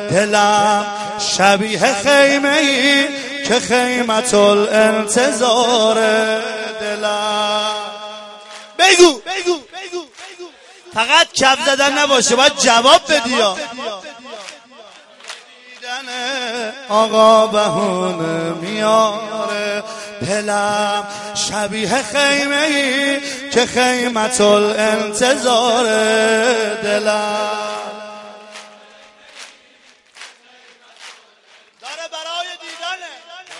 دلم شبیه خیمه ای که خیمت الانتظاره. دلم بگو فقط کف زدن نباشه، باید جواب بدی. دیدن آقا بهونه میاره. دلم شبیه خیمه ای که خیمت الانتظاره. دلم داره برای دیدنه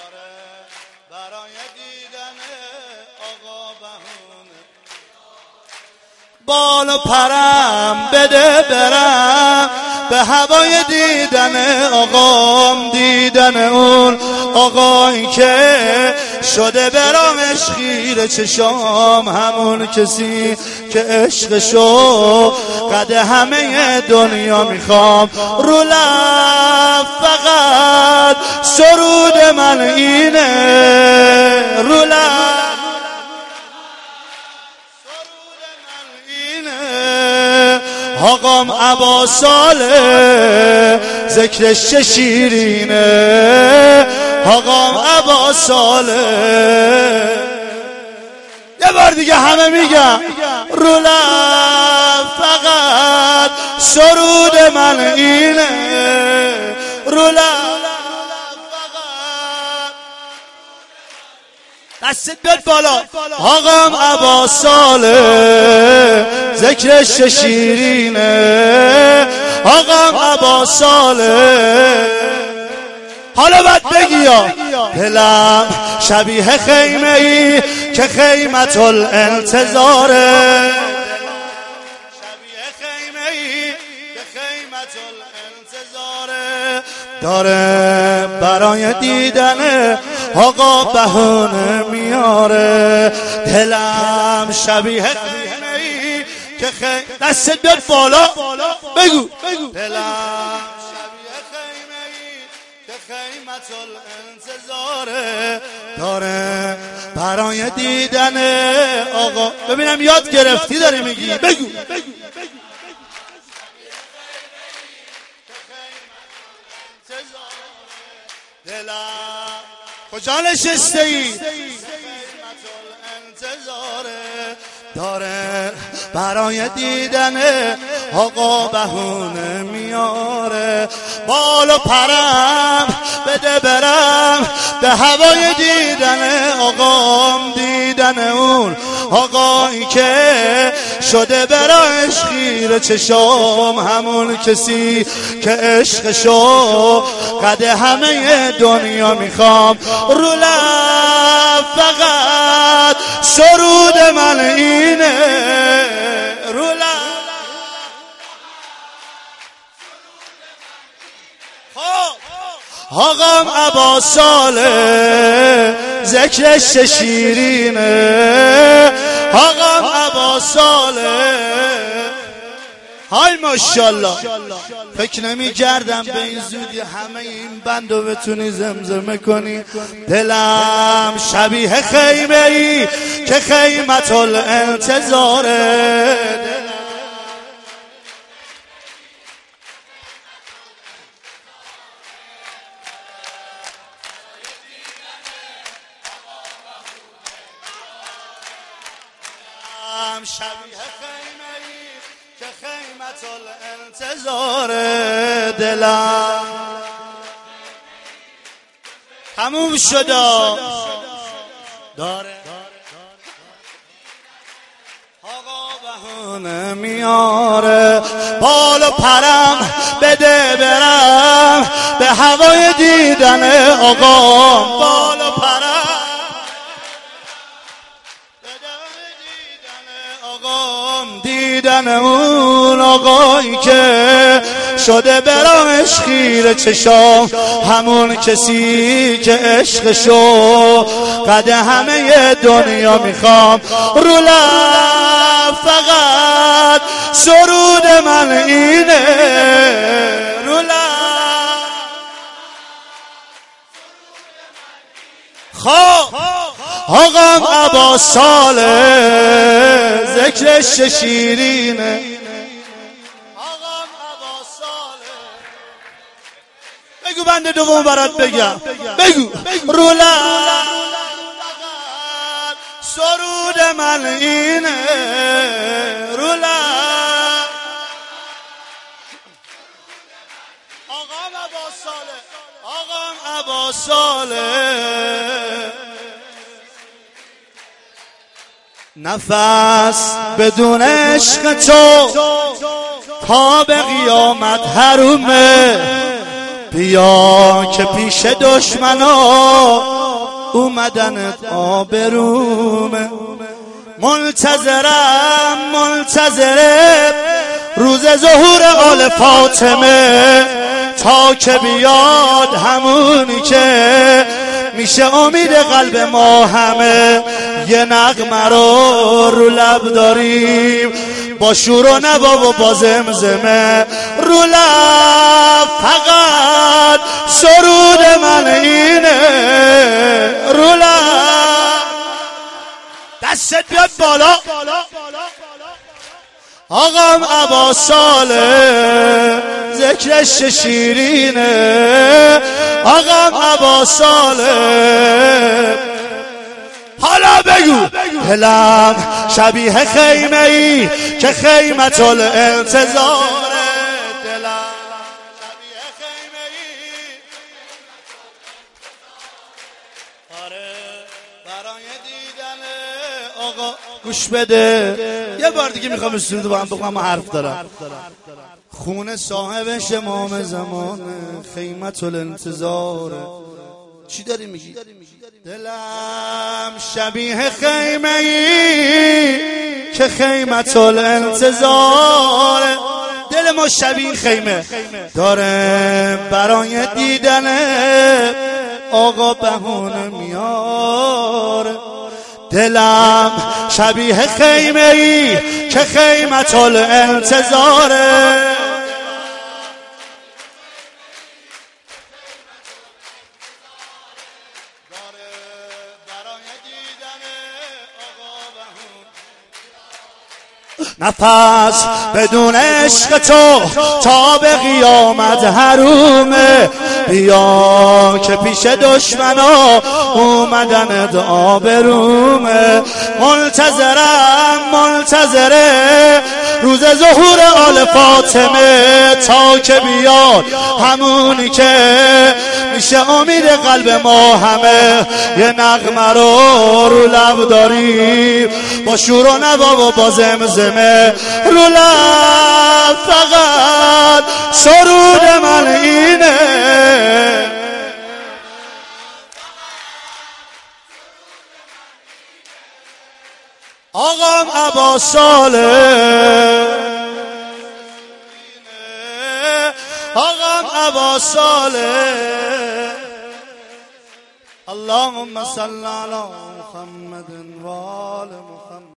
آقا بهونه. بال و پرم بده برم به هوای دیدن آقام، دیدن اون آقایی که شده برامش خیره چشام، همون کسی که عشقشو قد همه دنیا میخوام. رو لب فقط سرود من اینه، رو لب آقام عباساله ذکرش شیرینه. آقام عباساله. یه بار دیگه همه میگم رو لب فقط سرود من اینه، رو لب دستت بیاد بالا. آقام عباساله ذکرش شیرینه. آقام عباساله. حالا باید بگی یا دلم شبیه خیمه ای که خیمت الانتظاره. شبیه خیمه ای که خیمت الانتظاره. داره برای دیدن آقا بهونه میاره. دلم شبیه خیمه ای که دستت بیاد بالا. بگو دلم خیمت الانتظاره. داره برای دیدن آقا. ببینم یاد گرفتی داری میگی. بگو دلم کجا نشسته ای؟ داره برای دیدن آقا بهونه میاره. بال و پرم بده برم به هوای دیدن آقام، دیدن اون آقایی که شده براش خیره چشام، همون کسی که عشقشو قد همه دنیا میخوام. رو لب فقط سرود من اینه، رو لب آقام عباساله ذکرش شیرینه. آقام عباساله. های ماشاءالله. فکر نمی کردم به این زودی همه این بندو بتونی زمزمه کنی. دلم شبیه خیمه ای که خیمت الانتظاره. شبیه خیمه ای که خیمت الانتظاره. دلم تموم شده. داره آقا بهونه میاره. بال و پرم بده برم به هوای دیدن آقا. بال و پرم دیدن اون آقایی که شده برامش خیره چشام، همون کسی که عشقشو قد همه دنیا میخوام. رو لب فقط سرود من اینه، رو لب آقام عباساله ذکرش شیرینه. آقام عباساله بگو بنده دوم برات بگم. بگو رولا سرود من اینه رولا. آقام عباس صالح نفس بدون عشق تو تا به قیامت حرومه. بیا که پیش دشمنا اومدنت آبرومه. منتظرم روز ظهور آل فاطمه تا که بیاد همونی که میشه امید قلب ما همه. یه نغمه رو لب داریم با شور و نوا و با زمزمه. رو لب فقط سرود من اینه رو لب. دستت بیاد بالا. آقام عباس صالح ذکرش شیرینه. آقام عباس صالح حالا بگو دلم شبیه خیمه ای که خیمت الانتظاره. دلم شبیه خیمه ای آره برای دیدن آقا. گوش بده یه بار دیگه میخوام استودیو با هم بگم حرف دارم. خون صاحبش امام زمان خیمت الانتظاره. چی داری میگی؟ دلم شبیه خیمه ای که خیمت الانتظاره. دل ما شبیه خیمه داره برای دیدن آقا بهونه میاره. دلم شبیه خیمه ای که خیمت الانتظاره. نفس بدون عشق تو تا به قیامت حرومه. بیا که پیش دشمنا اومدنت آبرومه. منتظره روز ظهور آل فاطمه تا که بیاد همونی که میشه امید قلب ما همه. یه نغمه رو لب داریم با شور و نوا و با زمزمه. رو لب فقط سرود من اینه. آقام عباس صالح آقام عباس صالح. اللهم صل علی محمد و آل محمد.